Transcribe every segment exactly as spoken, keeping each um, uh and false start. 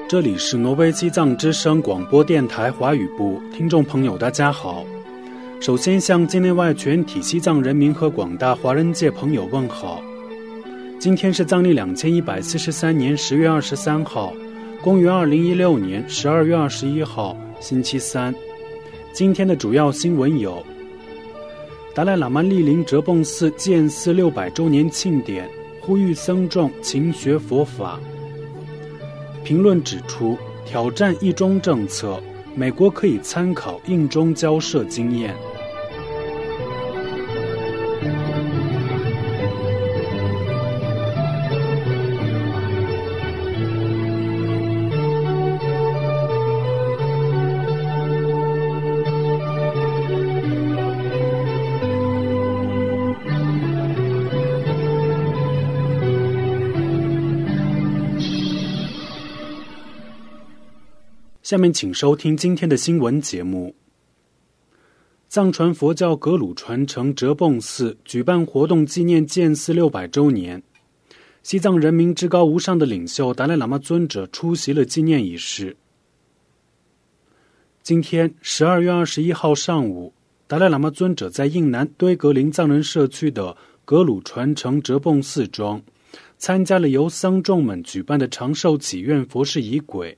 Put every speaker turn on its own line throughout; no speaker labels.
这里是挪威西藏之声广播电台华语部，听众朋友大家好。首先向境内外全体西藏人民和广大华人界朋友问好。今天是藏历两千一百四十三年十月二十三号，公元二零一六年十二月二十一号，星期三。今天的主要新闻有：达赖喇嘛莅临哲蚌寺建寺六百周年庆典，呼吁僧众勤学佛法。评论指出，挑战一中政策，美国可以参考印中交涉经验。下面请收听今天的新闻节目。藏传佛教格鲁传承哲蚌寺举办活动纪念建寺六百周年，西藏人民至高无上的领袖达赖喇嘛尊者出席了纪念仪式。今天十二月二十一号上午，达赖喇嘛尊者在印南堆格林藏人社区的格鲁传承哲蚌寺中，参加了由僧众们举办的长寿祈愿佛事仪轨。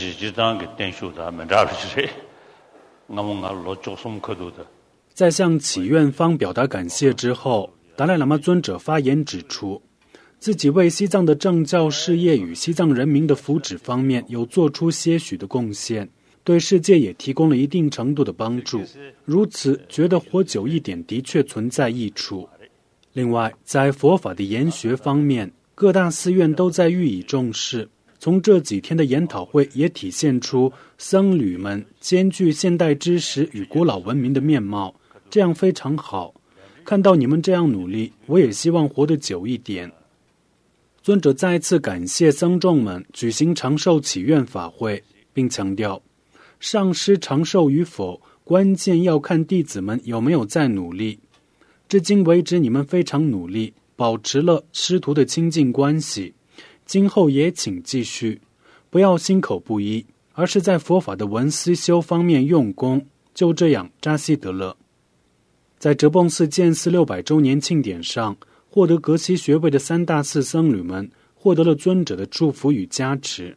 在向祈愿方表达感谢之后，达赖喇嘛尊者发言指出，自己为西藏的政教事业与西藏人民的福祉方面有做出些许的贡献，对世界也提供了一定程度的帮助，如此觉得活久一点的确存在益处。另外，在佛法的研学方面，各大寺院都在予以重视。从这几天的研讨会也体现出僧侣们兼具现代知识与古老文明的面貌，这样非常好。看到你们这样努力，我也希望活得久一点。尊者再次感谢僧众们举行长寿祈愿法会，并强调，上师长寿与否，关键要看弟子们有没有在努力。至今为止，你们非常努力，保持了师徒的亲近关系。今后也请继续，不要心口不一，而是在佛法的闻思修方面用功，就这样扎西得乐。在哲蚌寺建寺六百周年庆典上，获得格西学位的三大寺僧侣们获得了尊者的祝福与加持。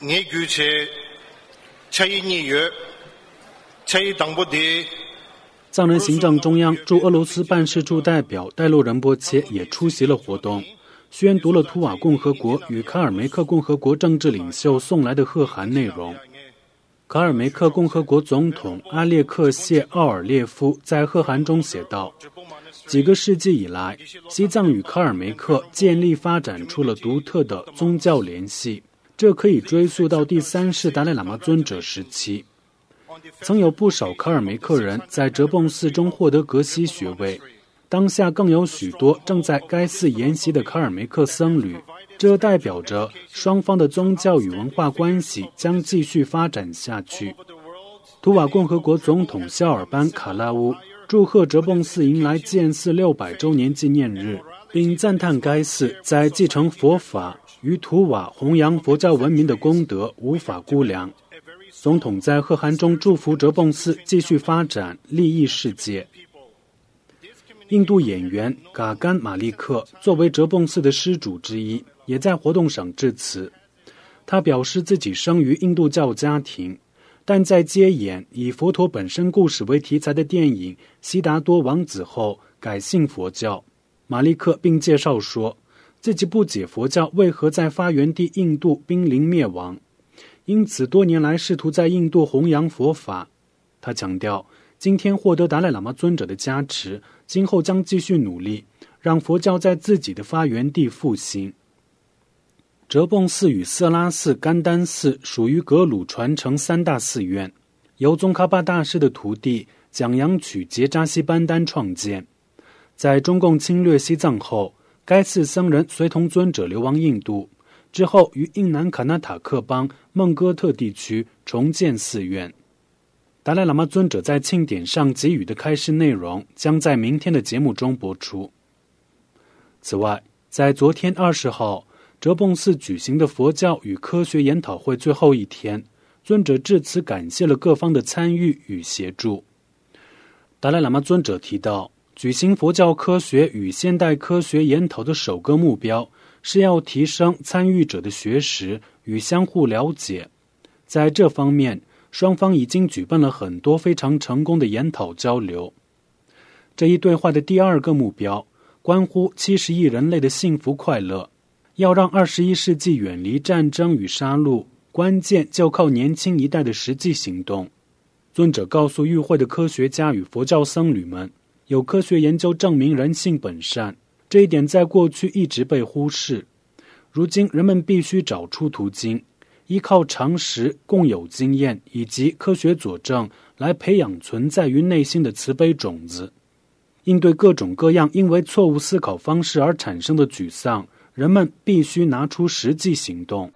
藏人行政中央驻俄罗斯办事处代表戴洛仁波切也出席了活动，宣读了图瓦共和国与卡尔梅克共和国政治领袖送来的贺函内容。卡尔梅克共和国总统阿列克谢·奥尔列夫在贺函中写道，几个世纪以来，西藏与卡尔梅克建立发展出了独特的宗教联系，这可以追溯到第三世达赖喇嘛尊者时期。曾有不少卡尔梅克人在哲蚌寺中获得格西学位，当下更有许多正在该寺研习的卡尔梅克僧侣，这代表着双方的宗教与文化关系将继续发展下去。图瓦共和国总统肖尔班卡拉乌祝贺哲蚌寺迎来建寺六百周年纪念日，并赞叹该寺在继承佛法与图瓦弘扬佛教文明的功德无法估量。总统在贺函中祝福哲蚌寺继续发展，利益世界。印度演员嘎甘·马利克作为哲蚌寺的施主之一，也在活动上致辞。他表示自己生于印度教家庭，但在接演以佛陀本身故事为题材的电影《悉达多王子》后改信佛教。马利克并介绍说，自己不解佛教为何在发源地印度濒临灭亡，因此多年来试图在印度弘扬佛法。他强调，今天获得达赖喇嘛尊者的加持，今后将继续努力，让佛教在自己的发源地复兴。哲蚌寺与色拉寺、甘丹寺属于格鲁传承三大寺院，由宗喀巴大师的徒弟蒋扬曲杰扎西班丹创建。在中共侵略西藏后，该寺僧人随同尊者流亡印度，之后于印南卡纳塔克邦孟哥特地区重建寺院。达赖喇嘛尊者在庆典上给予的开示内容将在明天的节目中播出。此外，在昨天二十号， 哲蚌寺举行的佛教与科学研讨会最后一天，尊者致辞感谢了各方的参与与协助。达赖喇嘛尊者提到，举行佛教科学与现代科学研讨的首个目标是要提升参与者的学识与相互了解。在这方面，双方已经举办了很多非常成功的研讨交流。这一对话的第二个目标关乎七十亿人类的幸福快乐，要让二十一世纪远离战争与杀戮，关键就靠年轻一代的实际行动。尊者告诉与会的科学家与佛教僧侣们，有科学研究证明人性本善，这一点在过去一直被忽视。如今人们必须找出途径，依靠常识、共有经验以及科学佐证来培养存在于内心的慈悲种子。应对各种各样因为错误思考方式而产生的沮丧，人们必须拿出实际行动。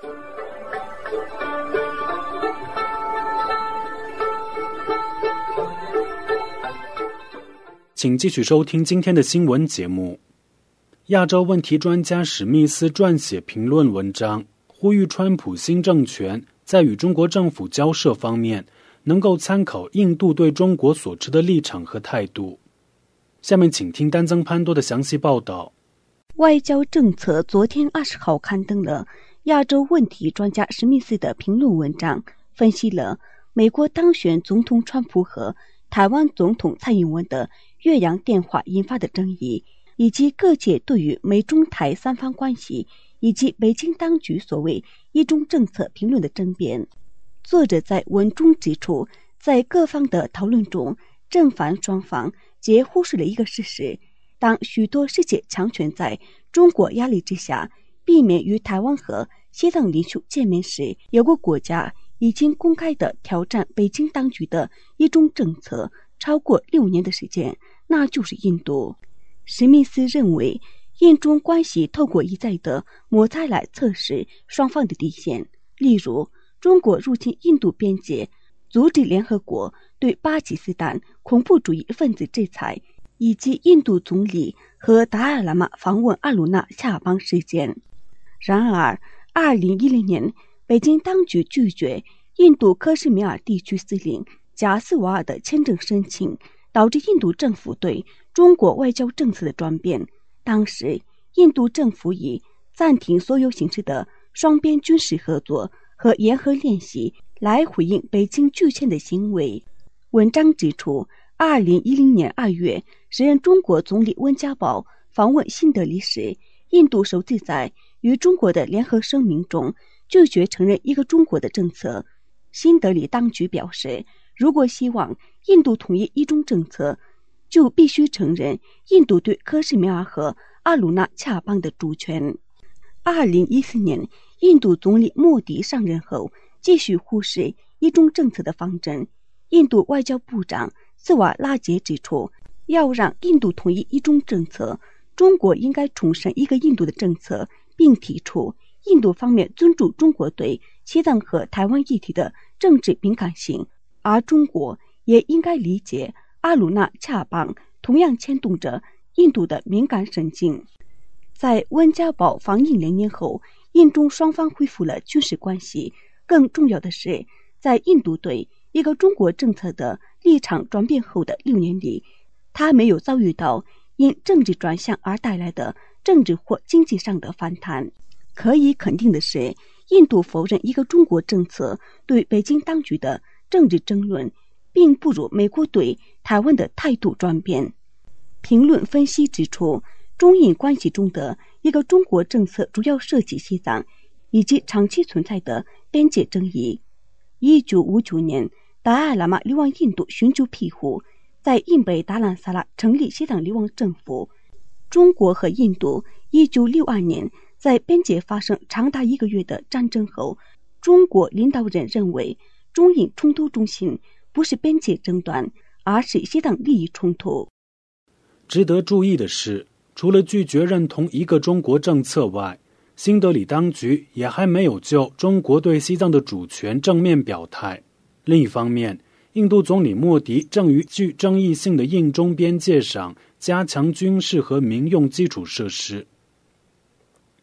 请继续收听今天的新闻节目。亚洲问题专家史密斯撰写评论文章，呼吁川普新政权在与中国政府交涉方面能够参考印度对中国所持的立场和态度。下面请听丹增潘多的详细报道。
外交政策昨天二十号刊登了亚洲问题专家史密斯的评论文章，分析了美国当选总统川普和台湾总统蔡英文的越洋电话引发的争议，以及各界对于美中台三方关系以及北京当局所谓一中政策评论的争辩。作者在文中指出，在各方的讨论中，正反双方皆忽视了一个事实：当许多世界强权在中国压力之下避免与台湾和西藏领袖见面时，有个国家已经公开地挑战北京当局的一中政策超过六年的时间，那就是印度。史密斯认为，印中关系透过一再的摩擦来测试双方的底线，例如中国入侵印度边界，阻止联合国对巴基斯坦恐怖主义分子制裁，以及印度总理和达赖喇嘛访问阿鲁纳恰邦事件。然而二零一零年北京当局拒绝印度克什米尔地区司令贾斯瓦尔的签证申请，导致印度政府对中国外交政策的转变。当时印度政府以暂停所有形式的双边军事合作和联合练习来回应北京拒签的行为。文章指出，二零一零年二月，时任中国总理温家宝访问新德里时，印度首次在与中国的联合声明中拒绝承认一个中国的政策。新德里当局表示，如果希望印度统一一中政策，就必须承认印度对克什米尔和阿鲁纳恰邦的主权。二零一四年，印度总理莫迪上任后，继续忽视一中政策的方针。印度外交部长斯瓦拉杰指出，要让印度统一一中政策，中国应该重申一个印度的政策，并提出印度方面尊重中国对西藏和台湾议题的政治敏感性，而中国也应该理解阿鲁纳恰邦同样牵动着印度的敏感神经。在温家宝访印两年后，印中双方恢复了军事关系。更重要的是，在印度对一个中国政策的立场转变后的六年里，他没有遭遇到因政治转向而带来的政治或经济上的反弹。可以肯定的是，印度否认一个中国政策对北京当局的政治争论，并不如美国对台湾的态度转变。评论分析指出，中印关系中的一个中国政策主要涉及西藏以及长期存在的边界争议。一九五九年，达赖喇嘛流亡印度寻求庇护，在印北达兰萨拉成立西藏流亡政府。中国和印度一九六二年在边界发生长达一个月的战争后，中国领导人认为中印冲突中心不是边界争端，而是西藏利益冲突。
值得注意的是，除了拒绝认同一个中国政策外，新德里当局也还没有就中国对西藏的主权正面表态。另一方面，印度总理莫迪正于具争议性的印中边界上加强军事和民用基础设施。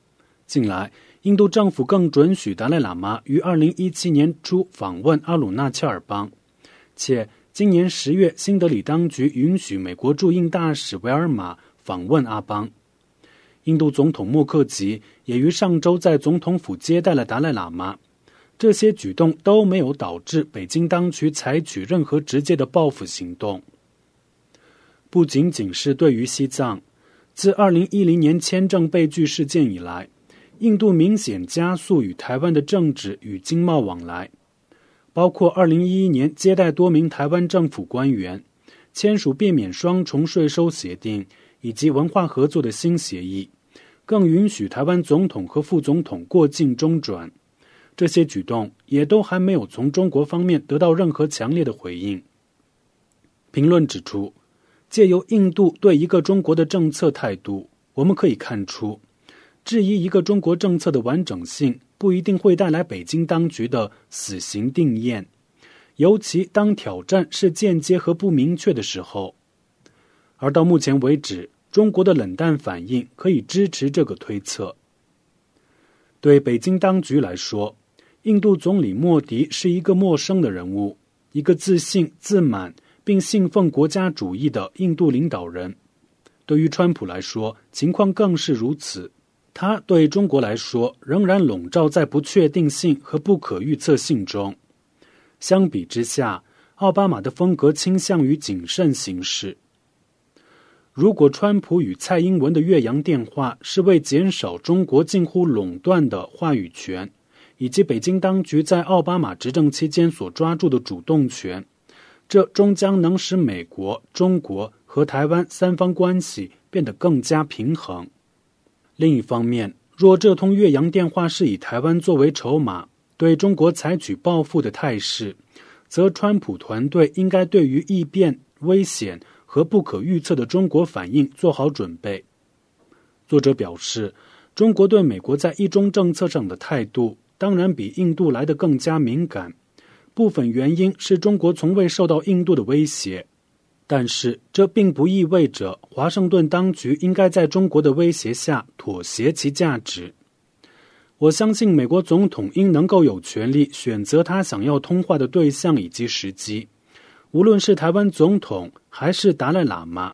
近来，印度政府更准许达赖喇嘛于二零一七年初访问阿鲁纳切尔邦，且今年十月，新德里当局允许美国驻印大使维尔玛访问阿邦。印度总统默克吉也于上周在总统府接待了达赖喇嘛。这些举动都没有导致北京当局采取任何直接的报复行动。不仅仅是对于西藏，自二零一零年签证被拒事件以来，印度明显加速与台湾的政治与经贸往来，包括二零一一年接待多名台湾政府官员，签署避免双重税收协定以及文化合作的新协议，更允许台湾总统和副总统过境中转。这些举动也都还没有从中国方面得到任何强烈的回应。评论指出，借由印度对一个中国的政策态度，我们可以看出，质疑一个中国政策的完整性不一定会带来北京当局的死刑定谳，尤其当挑战是间接和不明确的时候。而到目前为止，中国的冷淡反应可以支持这个推测。对北京当局来说，印度总理莫迪是一个陌生的人物，一个自信、自满并信奉国家主义的印度领导人。对于川普来说，情况更是如此。他对中国来说仍然笼罩在不确定性和不可预测性中。相比之下，奥巴马的风格倾向于谨慎行事。如果川普与蔡英文的越洋电话是为减少中国近乎垄断的话语权，以及北京当局在奥巴马执政期间所抓住的主动权，这终将能使美国、中国和台湾三方关系变得更加平衡。另一方面，若这通越洋电话是以台湾作为筹码，对中国采取报复的态势，则川普团队应该对于异变、危险和不可预测的中国反应做好准备。作者表示，中国对美国在一中政策上的态度当然比印度来得更加敏感，部分原因是中国从未受到印度的威胁，但是这并不意味着华盛顿当局应该在中国的威胁下妥协其价值。我相信美国总统应能够有权利选择他想要通话的对象以及时机，无论是台湾总统还是达赖喇嘛。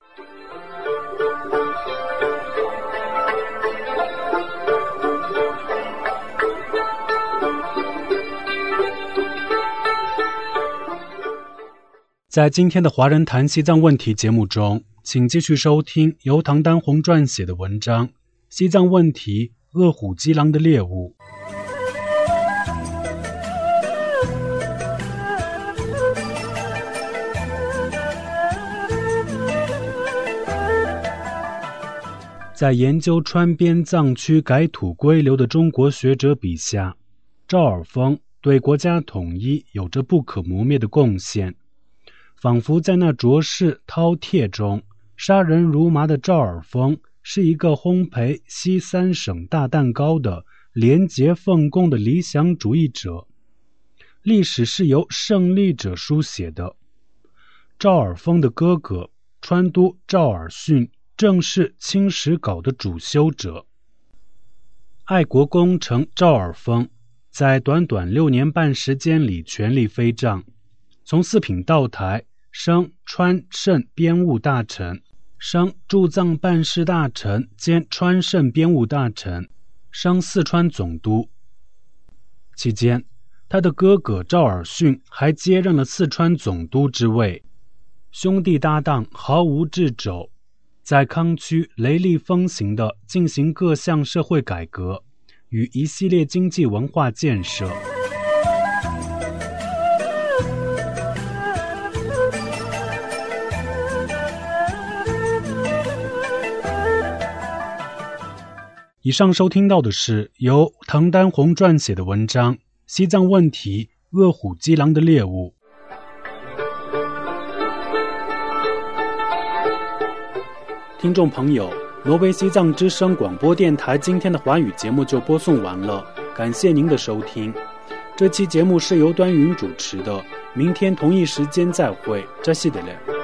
在今天的华人谈西藏问题节目中，请继续收听由唐丹红撰写的文章《西藏问题：饿虎击狼的猎物》。在研究川边藏区改土归流的中国学者笔下，赵尔丰对国家统一有着不可磨灭的贡献。仿佛在那浊世饕餮中，杀人如麻的赵尔丰是一个烘焙西三省大蛋糕的廉洁奉公的理想主义者。历史是由胜利者书写的。赵尔丰的哥哥川都赵尔巽正是清史稿的主修者。爱国功臣赵尔丰在短短六年半时间里全力飞涨，从四品道台升川盛编务大臣，升驻藏办事大臣兼川盛编务大臣，升四川总督。期间，他的哥哥赵尔巽还接任了四川总督之位。兄弟搭档毫无掣肘，在康区雷厉风行地进行各项社会改革与一系列经济文化建设。以上收听到的是由唐丹红撰写的文章《西藏问题：饿虎击狼的猎物》。听众朋友，挪威西藏之声广播电台今天的华语节目就播送完了，感谢您的收听。这期节目是由端云主持的，明天同一时间再会，扎西德勒。